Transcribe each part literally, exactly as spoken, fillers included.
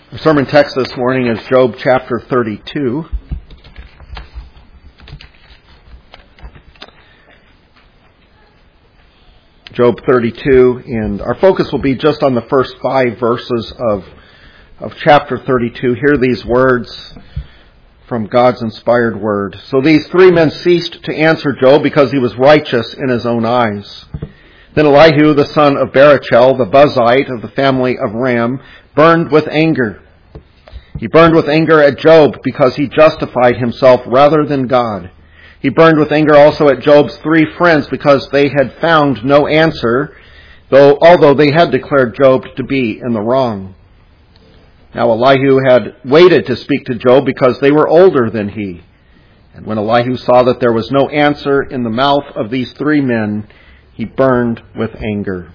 Our sermon text this morning is Job chapter thirty-two. Job thirty-two, and our focus will be just on the first five verses of, of chapter thirty-two. Hear these words from God's inspired word. So these three men ceased to answer Job because he was righteous in his own eyes. Then Elihu, the son of Barachel, the Buzite of the family of Ram, burned with anger. He burned with anger at Job because he justified himself rather than God. He burned with anger also at Job's three friends because they had found no answer, though although they had declared Job to be in the wrong. Now Elihu had waited to speak to Job because they were older than he. And when Elihu saw that there was no answer in the mouth of these three men, he burned with anger.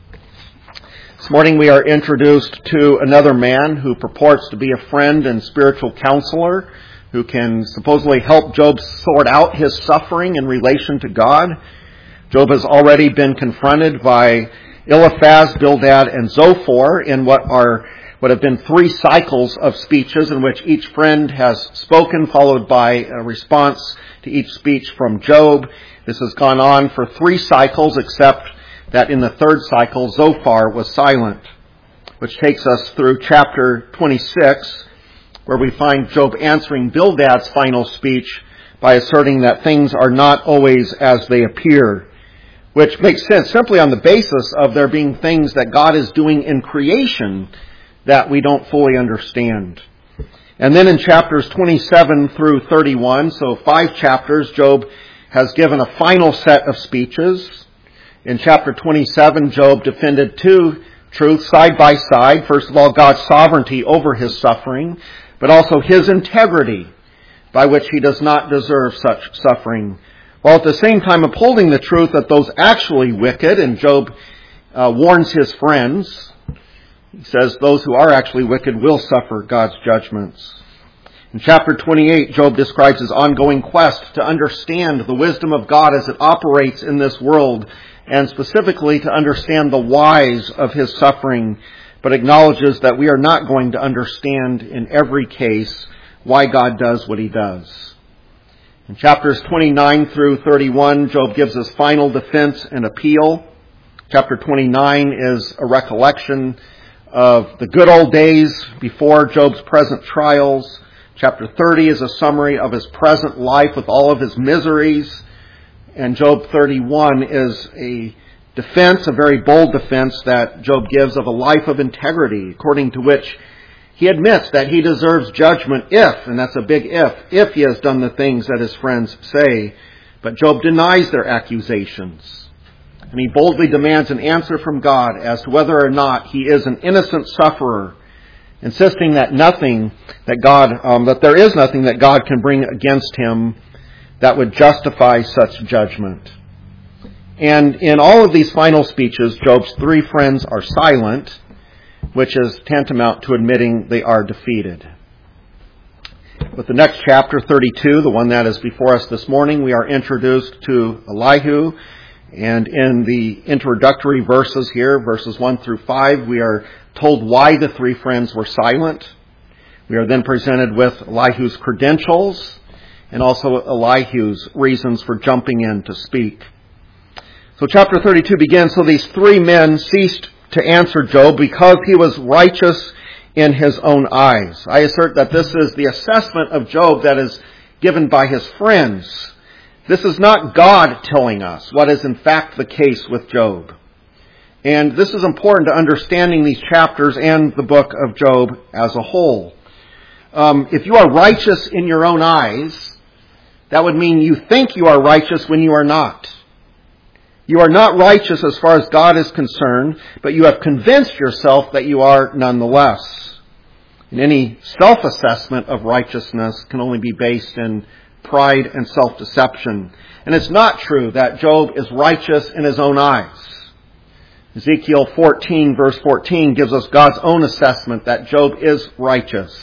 This morning we are introduced to another man who purports to be a friend and spiritual counselor who can supposedly help Job sort out his suffering in relation to God. Job has already been confronted by Eliphaz, Bildad, and Zophar in what are what have been three cycles of speeches in which each friend has spoken, followed by a response to each speech from Job. This has gone on for three cycles, except that in the third cycle, Zophar was silent, which takes us through chapter twenty-six, where we find Job answering Bildad's final speech by asserting that things are not always as they appear, which makes sense simply on the basis of there being things that God is doing in creation that we don't fully understand. And then in chapters twenty-seven through thirty-one, so five chapters, Job has given a final set of speeches. In chapter twenty-seven, Job defended two truths side by side. First of all, God's sovereignty over his suffering, but also his integrity, by which he does not deserve such suffering, while at the same time upholding the truth that those actually wicked, and Job uh, warns his friends. He says those who are actually wicked will suffer God's judgments. In chapter twenty-eight, Job describes his ongoing quest to understand the wisdom of God as it operates in this world, and specifically to understand the whys of his suffering, but acknowledges that we are not going to understand in every case why God does what he does. In chapters twenty-nine through thirty-one, Job gives his final defense and appeal. Chapter twenty-nine is a recollection of the good old days before Job's present trials. Chapter thirty is a summary of his present life with all of his miseries. And Job thirty-one is a defense, a very bold defense that Job gives of a life of integrity, according to which he admits that he deserves judgment if, and that's a big if, if he has done the things that his friends say. But Job denies their accusations. And he boldly demands an answer from God as to whether or not he is an innocent sufferer, insisting that nothing that God, um, that there is nothing that God can bring against him that would justify such judgment. And in all of these final speeches, Job's three friends are silent, which is tantamount to admitting they are defeated. With the next chapter, thirty-two, the one that is before us this morning, we are introduced to Elihu. And in the introductory verses here, verses one through five, we are told why the three friends were silent. We are then presented with Elihu's credentials and also Elihu's reasons for jumping in to speak. So chapter thirty-two begins, so these three men ceased to answer Job because he was righteous in his own eyes. I assert that this is the assessment of Job that is given by his friends. This is not God telling us what is in fact the case with Job. And this is important to understanding these chapters and the book of Job as a whole. Um, if you are righteous in your own eyes, that would mean you think you are righteous when you are not. You are not righteous as far as God is concerned, but you have convinced yourself that you are nonetheless. And any self-assessment of righteousness can only be based in pride and self-deception. And it's not true that Job is righteous in his own eyes. Ezekiel fourteen, verse fourteen, gives us God's own assessment that Job is righteous.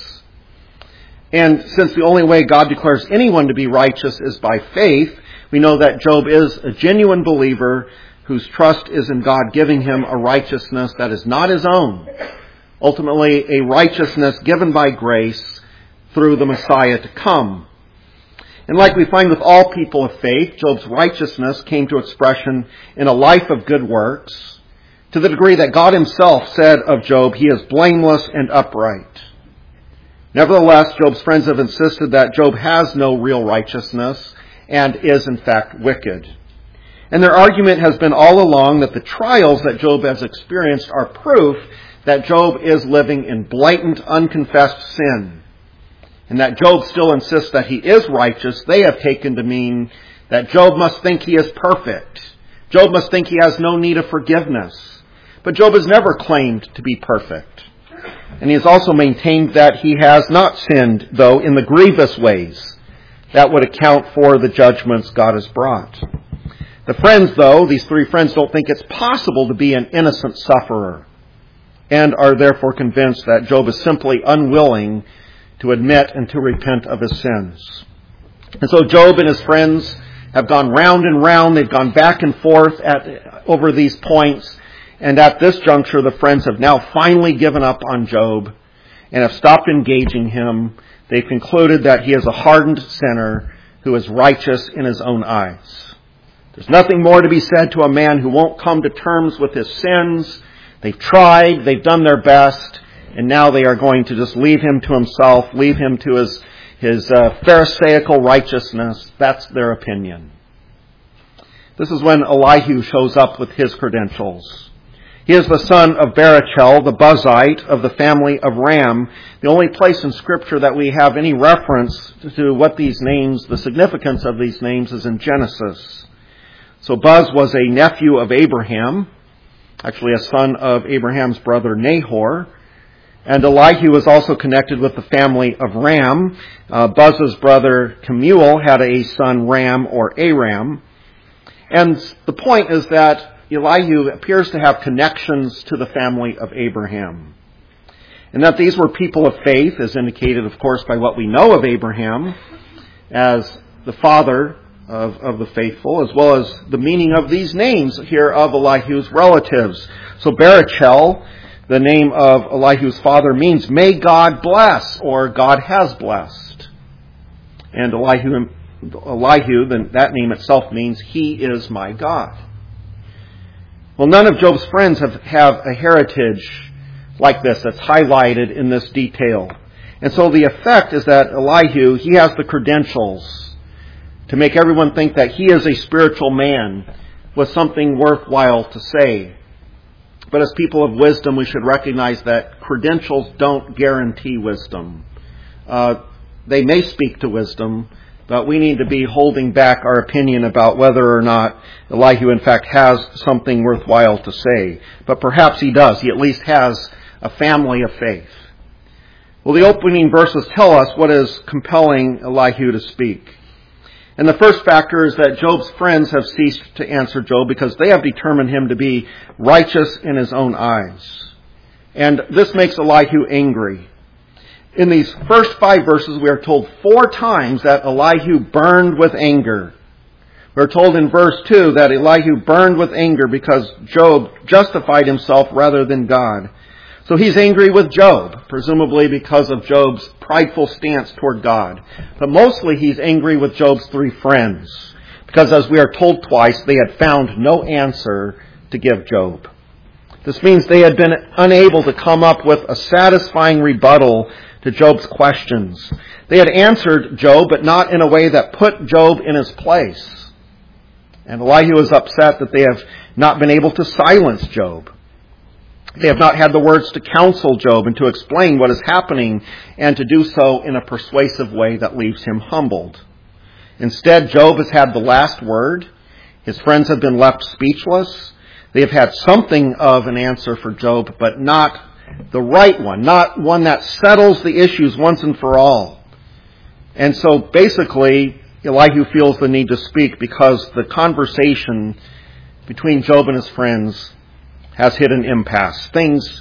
And since the only way God declares anyone to be righteous is by faith, we know that Job is a genuine believer whose trust is in God giving him a righteousness that is not his own, ultimately a righteousness given by grace through the Messiah to come. And like we find with all people of faith, Job's righteousness came to expression in a life of good works, to the degree that God himself said of Job, he is blameless and upright. Nevertheless, Job's friends have insisted that Job has no real righteousness and is in fact wicked. And their argument has been all along that the trials that Job has experienced are proof that Job is living in blatant, unconfessed sin. And that Job still insists that he is righteous, they have taken to mean that Job must think he is perfect. Job must think he has no need of forgiveness. But Job has never claimed to be perfect. And he has also maintained that he has not sinned, though, in the grievous ways that would account for the judgments God has brought. The friends, though, these three friends don't think it's possible to be an innocent sufferer, and are therefore convinced that Job is simply unwilling to admit and to repent of his sins. And so Job and his friends have gone round and round. They've gone back and forth at, over these points. And at this juncture, the friends have now finally given up on Job and have stopped engaging him. They've concluded that he is a hardened sinner who is righteous in his own eyes. There's nothing more to be said to a man who won't come to terms with his sins. They've tried, they've done their best, and now they are going to just leave him to himself, leave him to his, his uh, Pharisaical righteousness. That's their opinion. This is when Elihu shows up with his credentials. He is the son of Barachel, the Buzite of the family of Ram. The only place in Scripture that we have any reference to what these names, the significance of these names, is in Genesis. So Buz was a nephew of Abraham, actually a son of Abraham's brother Nahor. And Elihu was also connected with the family of Ram. Uh, Buz's brother Kemuel had a son Ram or Aram. And the point is that Elihu appears to have connections to the family of Abraham. And that these were people of faith, as indicated, of course, by what we know of Abraham as the father of, of the faithful, as well as the meaning of these names here of Elihu's relatives. So Barachel, the name of Elihu's father, means may God bless, or God has blessed. And Elihu, Elihu, that name itself means he is my God. Well, none of Job's friends have, have a heritage like this that's highlighted in this detail. And so the effect is that Elihu, he has the credentials to make everyone think that he is a spiritual man with something worthwhile to say. But as people of wisdom, we should recognize that credentials don't guarantee wisdom. Uh, they may speak to wisdom, but we need to be holding back our opinion about whether or not Elihu in fact has something worthwhile to say. But perhaps he does. He at least has a family of faith. Well, the opening verses tell us what is compelling Elihu to speak. And the first factor is that Job's friends have ceased to answer Job because they have determined him to be righteous in his own eyes. And this makes Elihu angry. In these first five verses, we are told four times that Elihu burned with anger. We're told in verse two that Elihu burned with anger because Job justified himself rather than God. So he's angry with Job, presumably because of Job's prideful stance toward God. But mostly he's angry with Job's three friends, because as we are told twice, they had found no answer to give Job. This means they had been unable to come up with a satisfying rebuttal to Job's questions. They had answered Job, but not in a way that put Job in his place. And Elihu is upset that they have not been able to silence Job. They have not had the words to counsel Job and to explain what is happening, and to do so in a persuasive way that leaves him humbled. Instead, Job has had the last word. His friends have been left speechless. They have had something of an answer for Job, but not the right one, not one that settles the issues once and for all. And so basically, Elihu feels the need to speak because the conversation between Job and his friends has hit an impasse. Things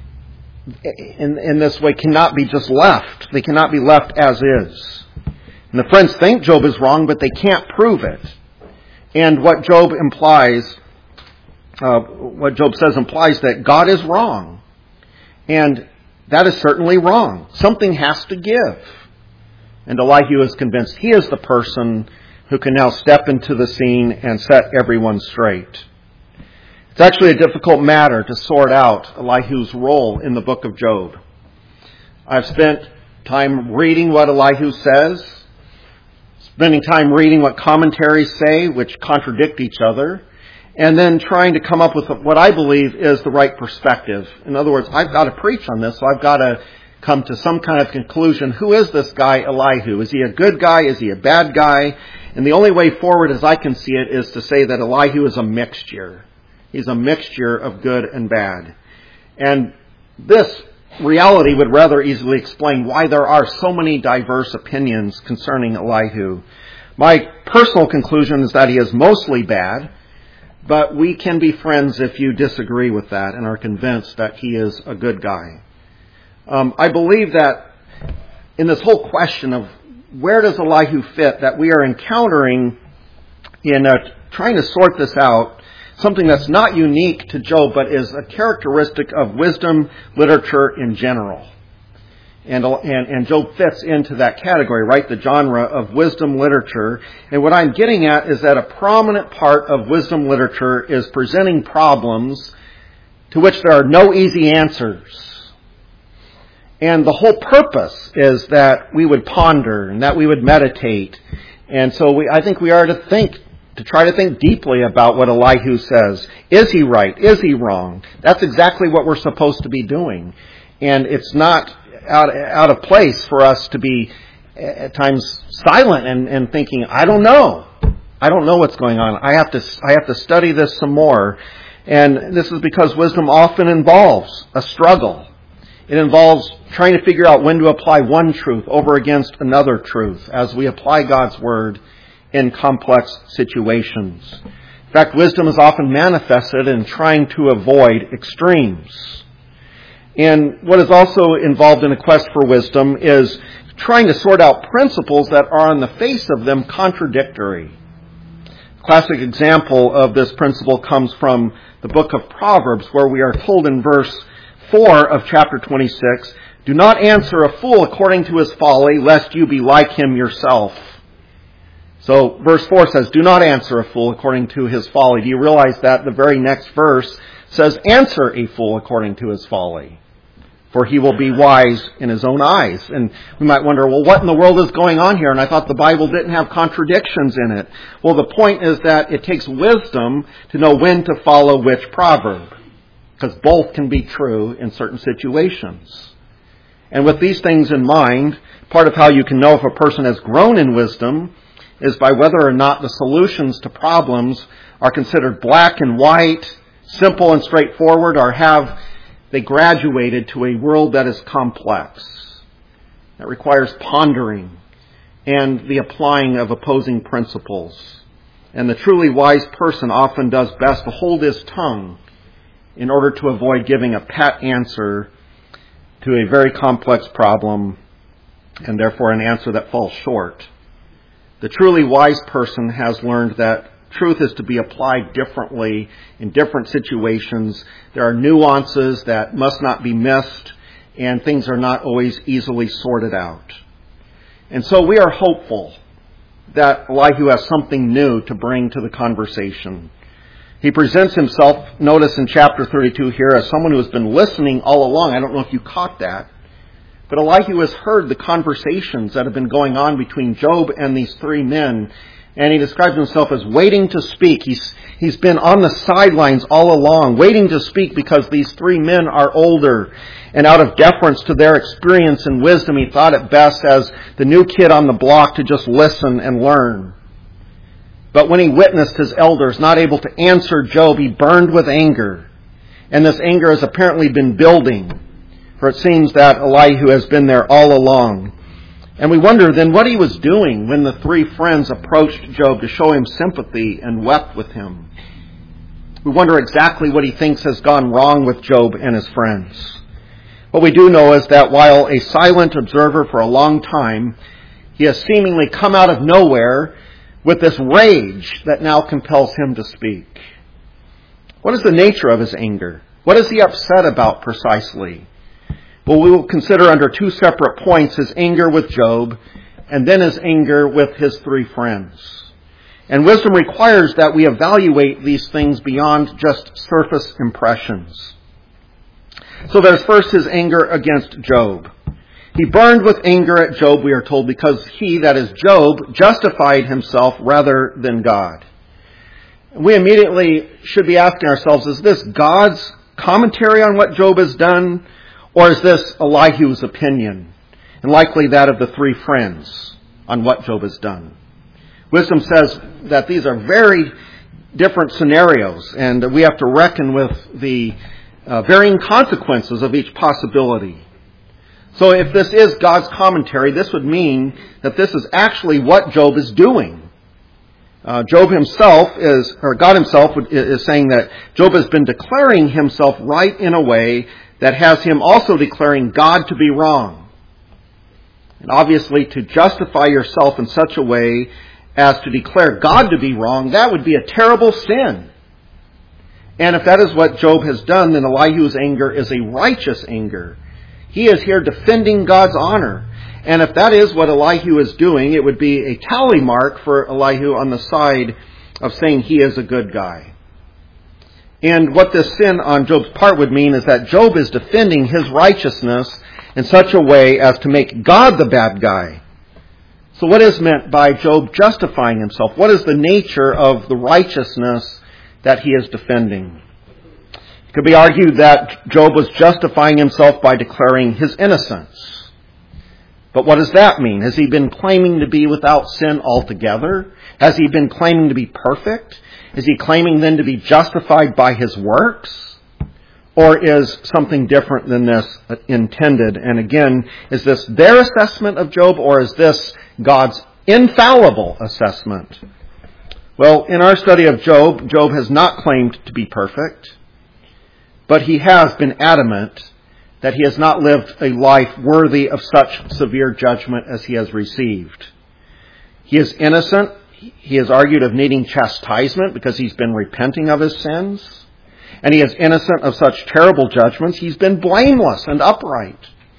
in, in this way cannot be just left. They cannot be left as is. And the friends think Job is wrong, but they can't prove it. And what Job implies, uh, what Job says implies that God is wrong. And that is certainly wrong. Something has to give. And Elihu is convinced he is the person who can now step into the scene and set everyone straight. It's actually a difficult matter to sort out Elihu's role in the book of Job. I've spent time reading what Elihu says, spending time reading what commentaries say, which contradict each other, and then trying to come up with what I believe is the right perspective. In other words, I've got to preach on this, so I've got to come to some kind of conclusion. Who is this guy, Elihu? Is he a good guy? Is he a bad guy? And the only way forward, as I can see it, is to say that Elihu is a mixture. He's a mixture of good and bad. And this reality would rather easily explain why there are so many diverse opinions concerning Elihu. My personal conclusion is that he is mostly bad, but we can be friends if you disagree with that and are convinced that he is a good guy. Um, I believe that in this whole question of where does Elihu fit, that we are encountering in uh, trying to sort this out, something that's not unique to Job, but is a characteristic of wisdom literature in general. And, and, and Job fits into that category, right? The genre of wisdom literature. And what I'm getting at is that a prominent part of wisdom literature is presenting problems to which there are no easy answers. And the whole purpose is that we would ponder and that we would meditate. And so we, I think we are to think, to try to think deeply about what Elihu says. Is he right? Is he wrong? That's exactly what we're supposed to be doing. And it's not out, out of place for us to be at times silent and, and thinking, I don't know. I don't know what's going on. I have to, I have to study this some more. And this is because wisdom often involves a struggle. It involves trying to figure out when to apply one truth over against another truth as we apply God's Word in complex situations. In fact, wisdom is often manifested in trying to avoid extremes. And what is also involved in a quest for wisdom is trying to sort out principles that are on the face of them contradictory. A classic example of this principle comes from the book of Proverbs, where we are told in verse four of chapter twenty-six, do not answer a fool according to his folly, lest you be like him yourself. So verse four says, do not answer a fool according to his folly. Do you realize that the very next verse says, answer a fool according to his folly, for he will be wise in his own eyes. And we might wonder, well, what in the world is going on here? And I thought the Bible didn't have contradictions in it. Well, the point is that it takes wisdom to know when to follow which proverb, because both can be true in certain situations. And with these things in mind, part of how you can know if a person has grown in wisdom is by whether or not the solutions to problems are considered black and white, simple and straightforward, or have they graduated to a world that is complex, that requires pondering and the applying of opposing principles. And the truly wise person often does best to hold his tongue in order to avoid giving a pat answer to a very complex problem, and therefore an answer that falls short. The truly wise person has learned that truth is to be applied differently in different situations. There are nuances that must not be missed, and things are not always easily sorted out. And so we are hopeful that Elihu has something new to bring to the conversation. He presents himself, notice in chapter thirty-two here, as someone who has been listening all along. I don't know if you caught that. But Elihu has heard the conversations that have been going on between Job and these three men. And he describes himself as waiting to speak. He's, he's been on the sidelines all along, waiting to speak because these three men are older. And out of deference to their experience and wisdom, he thought it best as the new kid on the block to just listen and learn. But when he witnessed his elders not able to answer Job, he burned with anger. And this anger has apparently been building, for it seems that Elihu has been there all along. And we wonder then what he was doing when the three friends approached Job to show him sympathy and wept with him. We wonder exactly what he thinks has gone wrong with Job and his friends. What we do know is that while a silent observer for a long time, he has seemingly come out of nowhere with this rage that now compels him to speak. What is the nature of his anger? What is he upset about precisely? But we will consider under two separate points his anger with Job and then his anger with his three friends. And wisdom requires that we evaluate these things beyond just surface impressions. So there's first his anger against Job. He burned with anger at Job, we are told, because he, that is Job, justified himself rather than God. We immediately should be asking ourselves, is this God's commentary on what Job has done, or is this Elihu's opinion, and likely that of the three friends, on what Job has done? Wisdom says that these are very different scenarios, and we have to reckon with the uh, varying consequences of each possibility. So if this is God's commentary, this would mean that this is actually what Job is doing. Uh, Job himself is, or God himself is saying that Job has been declaring himself right in a way that has him also declaring God to be wrong. And obviously, to justify yourself in such a way as to declare God to be wrong, that would be a terrible sin. And if that is what Job has done, then Elihu's anger is a righteous anger. He is here defending God's honor. And if that is what Elihu is doing, it would be a tally mark for Elihu on the side of saying he is a good guy. And what this sin on Job's part would mean is that Job is defending his righteousness in such a way as to make God the bad guy. So what is meant by Job justifying himself? What is the nature of the righteousness that he is defending? It could be argued that Job was justifying himself by declaring his innocence. But what does that mean? Has he been claiming to be without sin altogether? Has he been claiming to be perfect? Is he claiming then to be justified by his works? Or is something different than this intended? And again, is this their assessment of Job, or is this God's infallible assessment? Well, in our study of Job, Job has not claimed to be perfect, but he has been adamant that he has not lived a life worthy of such severe judgment as he has received. He is innocent. He has argued of needing chastisement because he's been repenting of his sins. And he is innocent of such terrible judgments. He's been blameless and upright.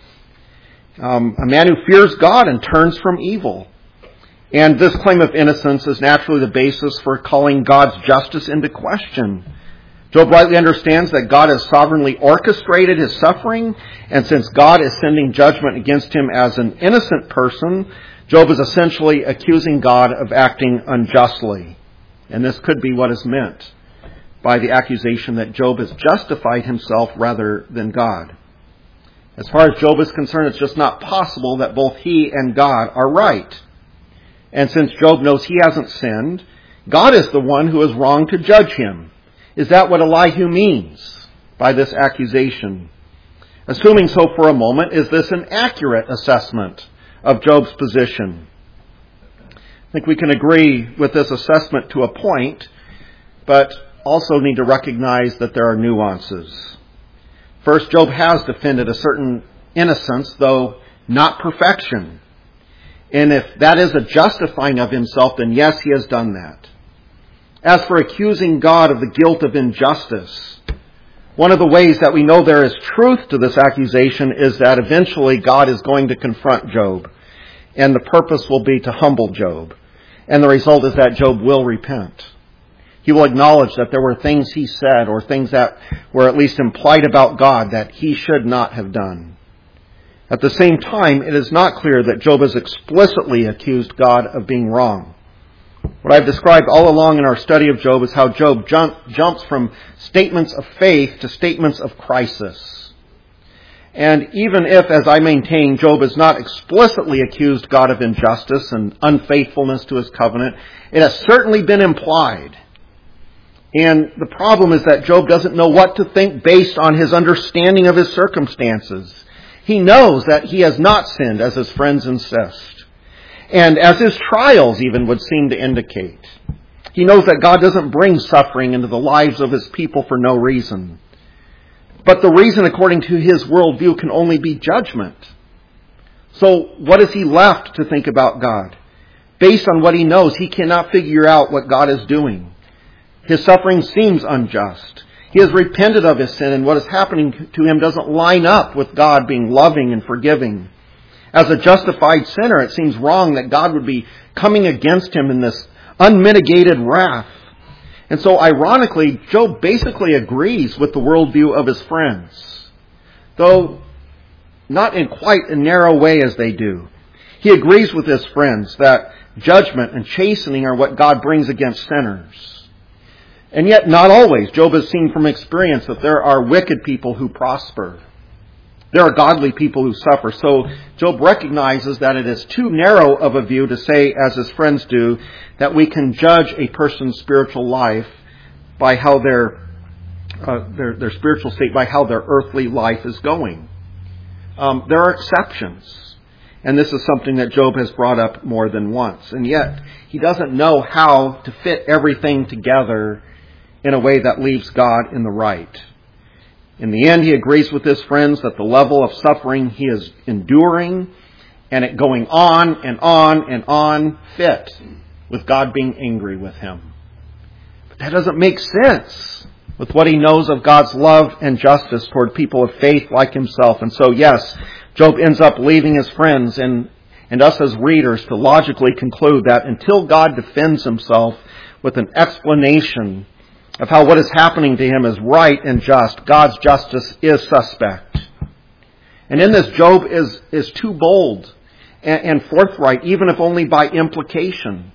Um, a man who fears God and turns from evil. And this claim of innocence is naturally the basis for calling God's justice into question. Job rightly understands that God has sovereignly orchestrated his suffering, and since God is sending judgment against him as an innocent person, Job is essentially accusing God of acting unjustly. And this could be what is meant by the accusation that Job has justified himself rather than God. As far as Job is concerned, it's just not possible that both he and God are right. And since Job knows he hasn't sinned, God is the one who is wrong to judge him. Is that what Elihu means by this accusation? Assuming so for a moment, is this an accurate assessment of Job's position? I think we can agree with this assessment to a point, but also need to recognize that there are nuances. First, Job has defended a certain innocence, though not perfection. And if that is a justifying of himself, then yes, he has done that. As for accusing God of the guilt of injustice, one of the ways that we know there is truth to this accusation is that eventually God is going to confront Job, and the purpose will be to humble Job. And the result is that Job will repent. He will acknowledge that there were things he said or things that were at least implied about God that he should not have done. At the same time, it is not clear that Job has explicitly accused God of being wrong. What I've described all along in our study of Job is how Job jump, jumps from statements of faith to statements of crisis. And even if, as I maintain, Job has not explicitly accused God of injustice and unfaithfulness to his covenant, it has certainly been implied. And the problem is that Job doesn't know what to think based on his understanding of his circumstances. He knows that he has not sinned, as his friends insist. And as his trials even would seem to indicate. He knows that God doesn't bring suffering into the lives of his people for no reason. But the reason, according to his worldview, can only be judgment. So what is he left to think about God? Based on what he knows, he cannot figure out what God is doing. His suffering seems unjust. He has repented of his sin, and what is happening to him doesn't line up with God being loving and forgiving. As a justified sinner, it seems wrong that God would be coming against him in this unmitigated wrath. And so, ironically, Job basically agrees with the worldview of his friends, though not in quite a narrow way as they do. He agrees with his friends that judgment and chastening are what God brings against sinners. And yet, not always. Job has seen from experience that there are wicked people who prosper. There are godly people who suffer. So Job recognizes that it is too narrow of a view to say, as his friends do, that we can judge a person's spiritual life by how their uh, their, their spiritual state, by how their earthly life is going. Um, there are exceptions. And this is something that Job has brought up more than once. And yet, he doesn't know how to fit everything together in a way that leaves God in the right. In the end, he agrees with his friends that the level of suffering he is enduring and it going on and on and on fit with God being angry with him. But that doesn't make sense with what he knows of God's love and justice toward people of faith like himself. And so, yes, Job ends up leaving his friends and, and us as readers to logically conclude that until God defends himself with an explanation of how what is happening to him is right and just, God's justice is suspect. And in this, Job is, is too bold and, and forthright, even if only by implication.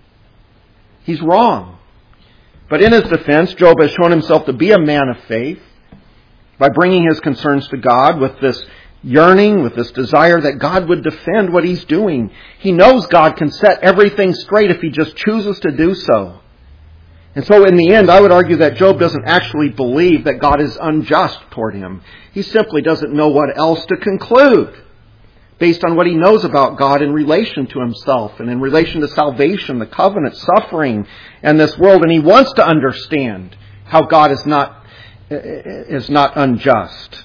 He's wrong. But in his defense, Job has shown himself to be a man of faith by bringing his concerns to God with this yearning, with this desire that God would defend what he's doing. He knows God can set everything straight if he just chooses to do so. And so in the end, I would argue that Job doesn't actually believe that God is unjust toward him. He simply doesn't know what else to conclude based on what he knows about God in relation to himself and in relation to salvation, the covenant, suffering, and this world. And he wants to understand how God is not, is not unjust.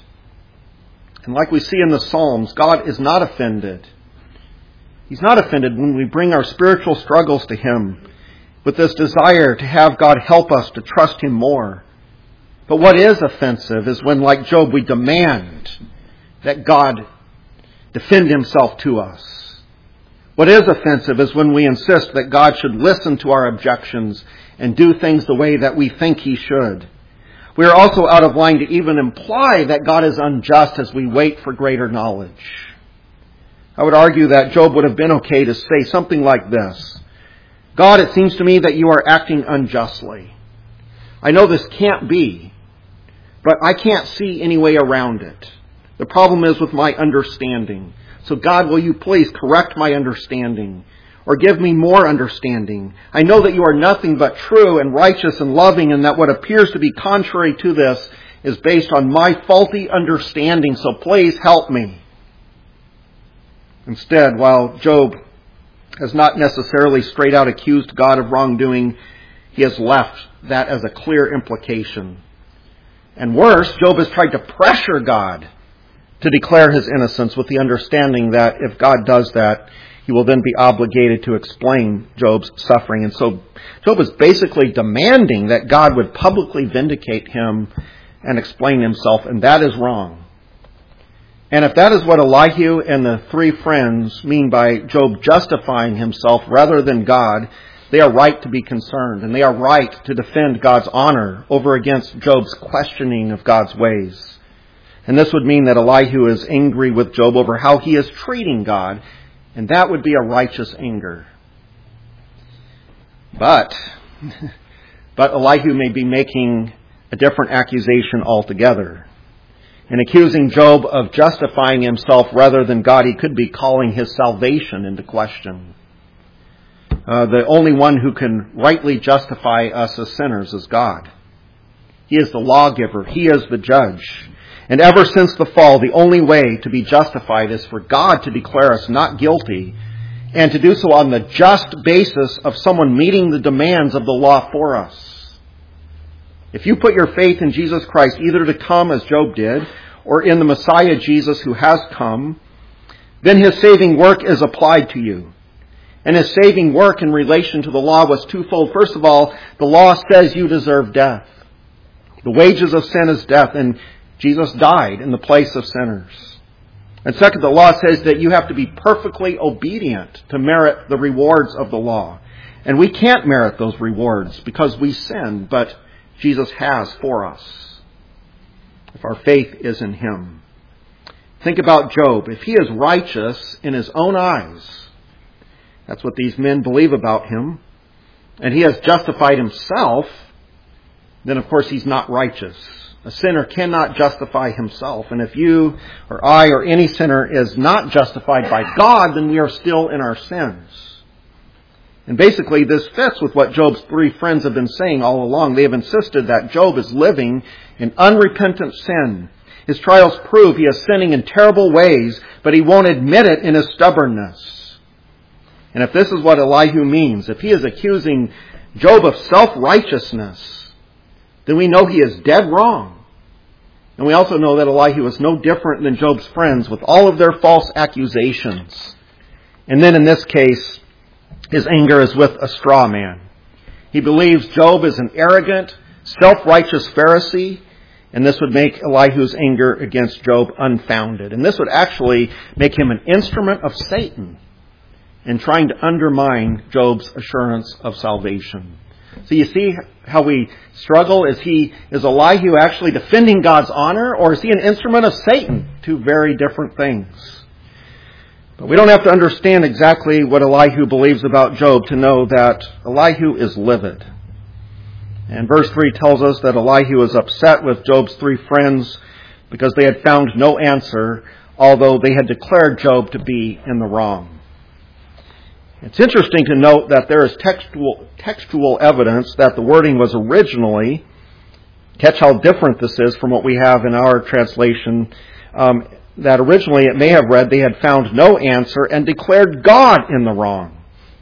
And like we see in the Psalms, God is not offended. He's not offended when we bring our spiritual struggles to him with this desire to have God help us to trust him more. But what is offensive is when, like Job, we demand that God defend himself to us. What is offensive is when we insist that God should listen to our objections and do things the way that we think he should. We are also out of line to even imply that God is unjust as we wait for greater knowledge. I would argue that Job would have been okay to say something like this: God, it seems to me that you are acting unjustly. I know this can't be, but I can't see any way around it. The problem is with my understanding. So God, will you please correct my understanding or give me more understanding? I know that you are nothing but true and righteous and loving, and that what appears to be contrary to this is based on my faulty understanding. So please help me. Instead, while Job has not necessarily straight out accused God of wrongdoing, he has left that as a clear implication. And worse, Job has tried to pressure God to declare his innocence with the understanding that if God does that, he will then be obligated to explain Job's suffering. And so Job is basically demanding that God would publicly vindicate him and explain himself, and that is wrong. And if that is what Elihu and the three friends mean by Job justifying himself rather than God, they are right to be concerned, and they are right to defend God's honor over against Job's questioning of God's ways. And this would mean that Elihu is angry with Job over how he is treating God, and that would be a righteous anger. But, but Elihu may be making a different accusation altogether. In accusing Job of justifying himself rather than God, he could be calling his salvation into question. Uh, the only one who can rightly justify us as sinners is God. He is the lawgiver. He is the judge. And ever since the fall, the only way to be justified is for God to declare us not guilty, and to do so on the just basis of someone meeting the demands of the law for us. If you put your faith in Jesus Christ, either to come as Job did, or in the Messiah Jesus who has come, then his saving work is applied to you. And his saving work in relation to the law was twofold. First of all, the law says you deserve death. The wages of sin is death, and Jesus died in the place of sinners. And second, the law says that you have to be perfectly obedient to merit the rewards of the law. And we can't merit those rewards because we sin, but Jesus has for us, if our faith is in Him. Think about Job. If he is righteous in his own eyes, that's what these men believe about him, and he has justified himself, then of course he's not righteous. A sinner cannot justify himself. And if you or I or any sinner is not justified by God, then we are still in our sins. And basically this fits with what Job's three friends have been saying all along. They have insisted that Job is living in unrepentant sin. His trials prove he is sinning in terrible ways, but he won't admit it in his stubbornness. And if this is what Elihu means, if he is accusing Job of self-righteousness, then we know he is dead wrong. And we also know that Elihu is no different than Job's friends with all of their false accusations. And then in this case, his anger is with a straw man. He believes Job is an arrogant, self-righteous Pharisee, and this would make Elihu's anger against Job unfounded. And this would actually make him an instrument of Satan in trying to undermine Job's assurance of salvation. So you see how we struggle? Is he, is Elihu actually defending God's honor, or is he an instrument of Satan? Two very different things. But we don't have to understand exactly what Elihu believes about Job to know that Elihu is livid. And verse three tells us that Elihu is upset with Job's three friends because they had found no answer, although they had declared Job to be in the wrong. It's interesting to note that there is textual, textual evidence that the wording was originally, catch how different this is from what we have in our translation, um, that originally it may have read they had found no answer and declared God in the wrong.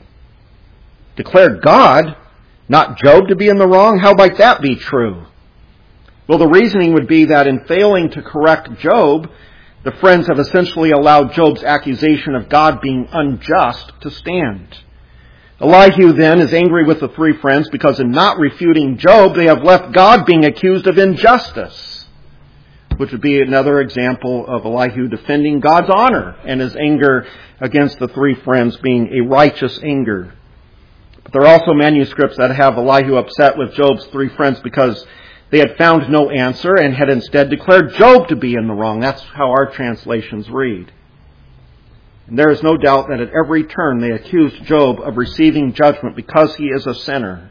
Declared God? Not Job to be in the wrong? How might that be true? Well, the reasoning would be that in failing to correct Job, the friends have essentially allowed Job's accusation of God being unjust to stand. Elihu then is angry with the three friends because in not refuting Job, they have left God being accused of injustice, which would be another example of Elihu defending God's honor and his anger against the three friends being a righteous anger. But there are also manuscripts that have Elihu upset with Job's three friends because they had found no answer and had instead declared Job to be in the wrong. That's how our translations read. And there is no doubt that at every turn they accused Job of receiving judgment because he is a sinner.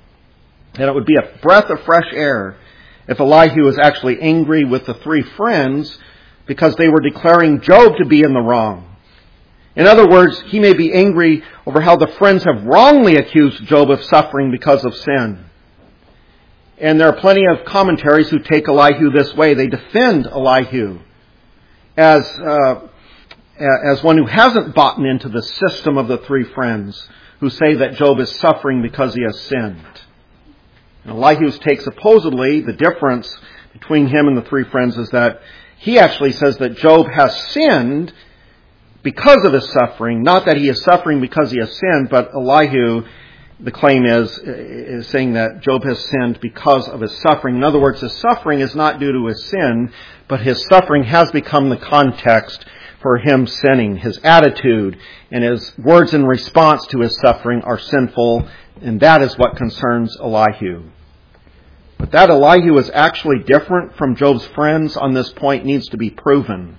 And it would be a breath of fresh air if Elihu was actually angry with the three friends because they were declaring Job to be in the wrong. In other words, he may be angry over how the friends have wrongly accused Job of suffering because of sin. And there are plenty of commentaries who take Elihu this way. They defend Elihu as uh, as one who hasn't bought into the system of the three friends who say that Job is suffering because he has sinned. And Elihu takes supposedly the difference between him and the three friends is that he actually says that Job has sinned because of his suffering, not that he is suffering because he has sinned, but Elihu, the claim is, is saying that Job has sinned because of his suffering. In other words, his suffering is not due to his sin, but his suffering has become the context for him sinning. His attitude and his words in response to his suffering are sinful, and that is what concerns Elihu. But that Elihu is actually different from Job's friends on this point needs to be proven.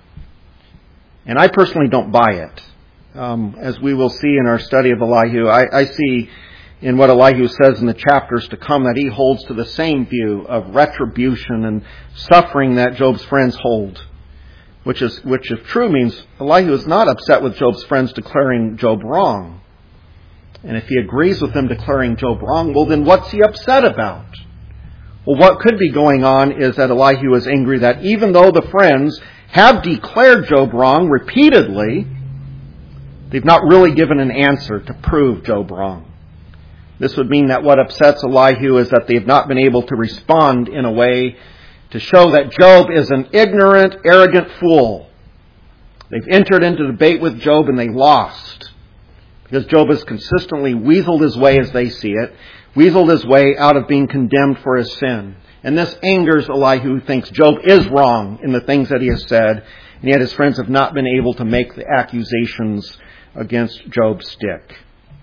And I personally don't buy it. Um, as we will see in our study of Elihu, I, I see in what Elihu says in the chapters to come that he holds to the same view of retribution and suffering that Job's friends hold. Which is, which if true means Elihu is not upset with Job's friends declaring Job wrong. And if he agrees with them declaring Job wrong, well then what's he upset about? Well, what could be going on is that Elihu is angry that even though the friends have declared Job wrong repeatedly, they've not really given an answer to prove Job wrong. This would mean that what upsets Elihu is that they've not been able to respond in a way to show that Job is an ignorant, arrogant fool. They've entered into debate with Job and they lost. Because Job has consistently weaseled his way, as they see it, weaseled his way out of being condemned for his sin. And this angers Elihu, who thinks Job is wrong in the things that he has said, and yet his friends have not been able to make the accusations against Job stick.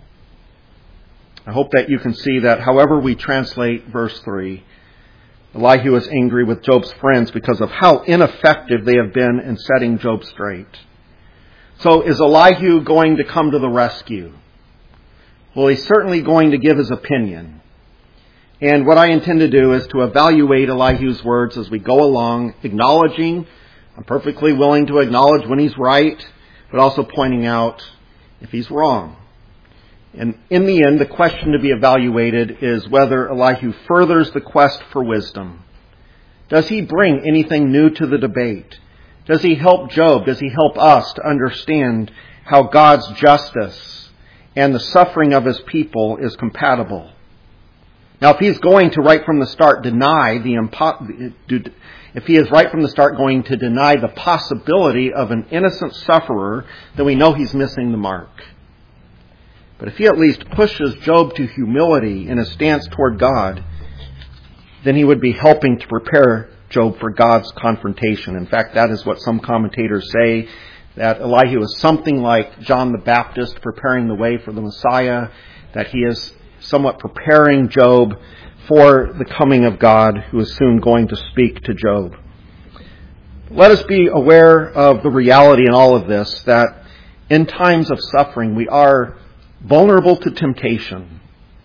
I hope that you can see that however we translate verse three, Elihu is angry with Job's friends because of how ineffective they have been in setting Job straight. So is Elihu going to come to the rescue? Well, he's certainly going to give his opinion. And what I intend to do is to evaluate Elihu's words as we go along, acknowledging, I'm perfectly willing to acknowledge when he's right, but also pointing out if he's wrong. And in the end, the question to be evaluated is whether Elihu furthers the quest for wisdom. Does he bring anything new to the debate? Does he help Job? Does he help us to understand how God's justice and the suffering of his people is compatible? Now, if he's going to right from the start deny the impo- if he is right from the start going to deny the possibility of an innocent sufferer, then we know he's missing the mark. But if he at least pushes Job to humility in his stance toward God, then he would be helping to prepare Job for God's confrontation. In fact, that is what some commentators say, that Elihu is something like John the Baptist preparing the way for the Messiah, that he is somewhat preparing Job for the coming of God, who is soon going to speak to Job. Let us be aware of the reality in all of this, that in times of suffering we are vulnerable to temptation.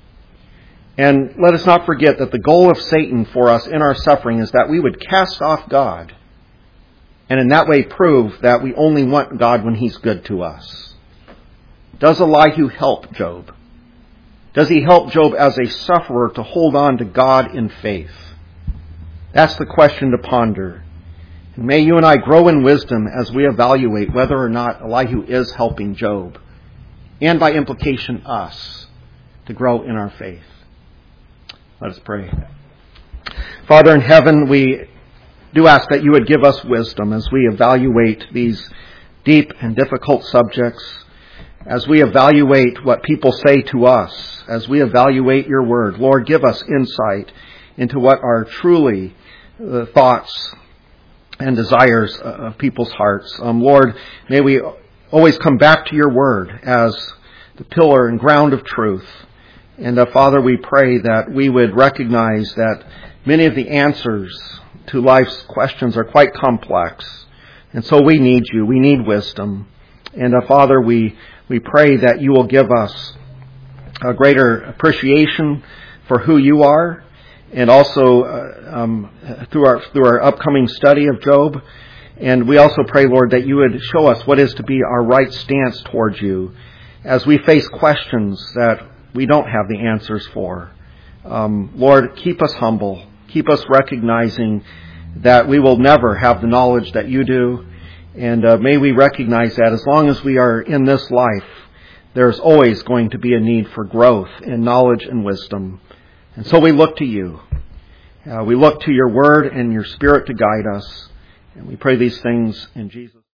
And let us not forget that the goal of Satan for us in our suffering is that we would cast off God, and in that way prove that we only want God when he's good to us. Does Elihu help Job? Does he help Job as a sufferer to hold on to God in faith? That's the question to ponder. And may you and I grow in wisdom as we evaluate whether or not Elihu is helping Job, and by implication us, to grow in our faith. Let us pray. Father in heaven, we do ask that you would give us wisdom as we evaluate these deep and difficult subjects, as we evaluate what people say to us, as we evaluate your word. Lord, give us insight into what are truly the thoughts and desires of people's hearts. Um, Lord, may we always come back to your word as the pillar and ground of truth. And uh, Father, we pray that we would recognize that many of the answers to life's questions are quite complex. And so we need you. We need wisdom. And uh, Father, we, we pray that you will give us a greater appreciation for who you are, and also uh, um, through our through our upcoming study of Job. And we also pray, Lord, that you would show us what is to be our right stance towards you as we face questions that we don't have the answers for. Um, Lord, keep us humble. Keep us recognizing that we will never have the knowledge that you do. And uh, may we recognize that as long as we are in this life, there's always going to be a need for growth in knowledge and wisdom. And so we look to you. Uh, we look to your word and your spirit to guide us. And we pray these things in Jesus' name.